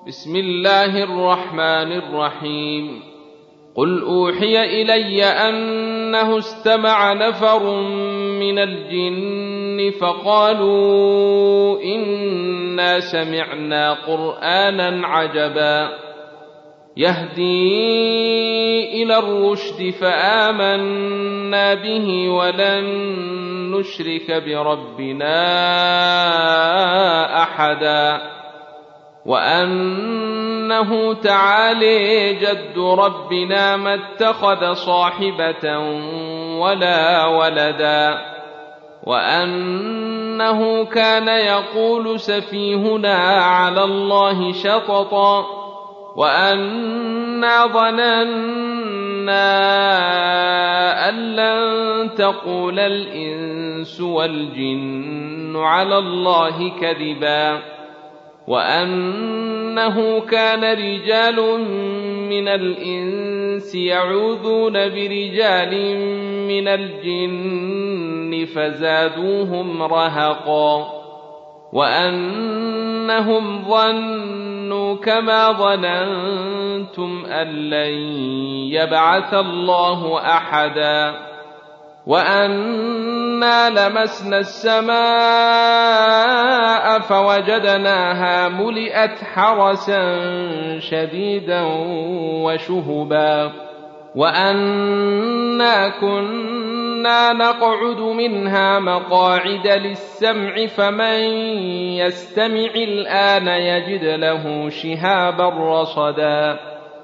بسم الله الرحمن الرحيم. قل أوحي إلي أنه استمع نفر من الجن فقالوا إنا سمعنا قرآنا عجبا يهدي إلى الرشد فآمنا به ولن نشرك بربنا أحدا وأنه تعالى جد ربنا ما اتخذ صاحبة ولا ولدا وأنه كان يقول سفيهنا على الله شططا وأنا ظننا أن لن تقول الإنس والجن على الله كذبا وأنه كان رجال من الإنس يعوذون برجال من الجن فزادوهم رهقا وأنهم ظنوا كما ظننتم أن لن يبعث الله أحدا وأنا لمسنا السماء فوجدناها ملئت حرسا شديدا وشهبا وأنا كنا نقعد منها مقاعد للسمع فمن يستمع الآن يجد له شهابا رصدا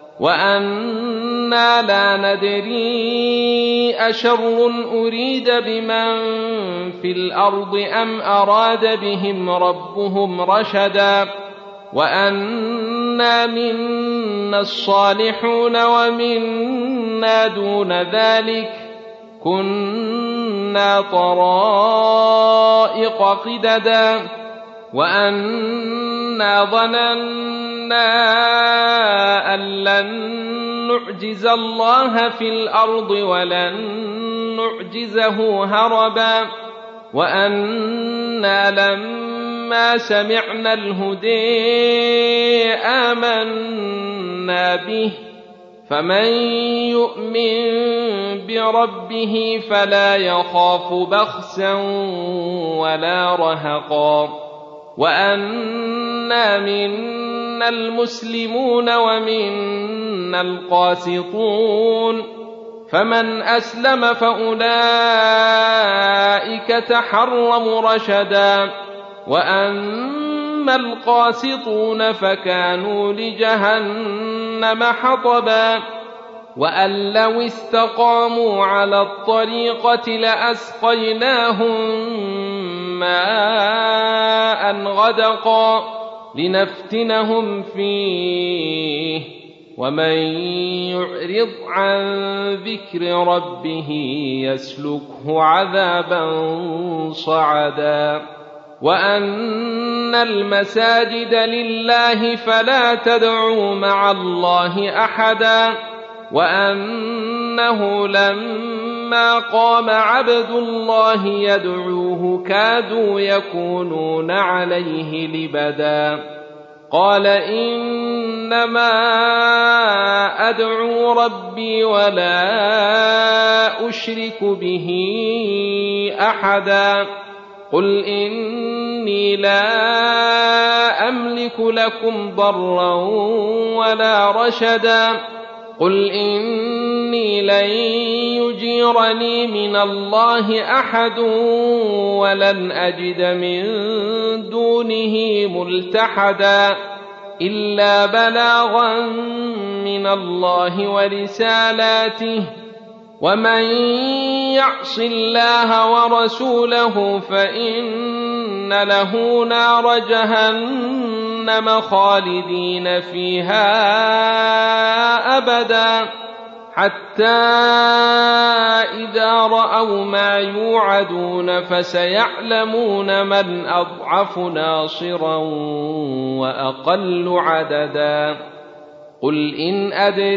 وأنا لا ندري أشر أريد بمن في الأرض أم أراد بهم ربهم رشدا وأنا منا الصالحون ومنا دون ذلك كنا طرائق قددا وأنا ظننا أن لن نعجز الله في الأرض ولن نعجزه هربا وأنا لما سمعنا الهدى آمنا به فمن يؤمن بربه فلا يخاف بخسا ولا رهقا وأنا منا المسلمون ومنا القاسطون فمن أسلم فأولئك تحرموا رشدا وأما القاسطون فكانوا لجهنم حطبا وأن لو استقاموا على الطريقة لأسقيناهم ماء غدقا لنفتنهم فيه ومن يعرض عن ذكر ربه يسلكه عذابا صعدا وأن المساجد لله فلا تدعوا مع الله أحدا وأنه لما قام عبد الله يدعوه كادوا يكونون عليه لبدا قال إنما أدعو ربي ولا أشرك به أحدا قل إني لا أملك لكم ضرا ولا رشدا قل إني لن يجيرني من الله أحد ولن أجد من دونه ملتحدا إلا بلاغا من الله ورسالاته ومن يعص الله ورسوله فإن له نار جهنم خالدين فيها أبدا حتى إذا رأوا ما يوعدون فسيعلمون من أضعف ناصرا وأقل عددا قل إن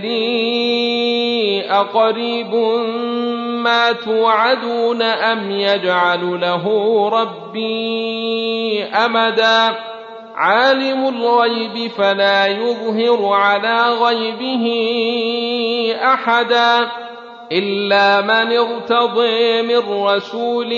أدري أقريب ما توعدون أم يجعل له ربي أمدا عالم الغيب فلا يظهر على غيبه أحدا إلا من ارتضي من رسول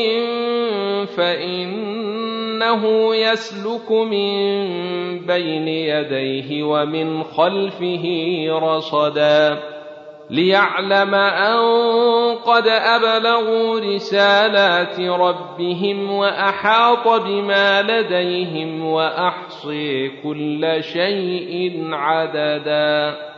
فإنه يسلك من بين يديه ومن خلفه رصدا ليعلم أن قد أبلغوا رسالات ربهم وأحاط بما لديهم وأحصي كل شيء عددا.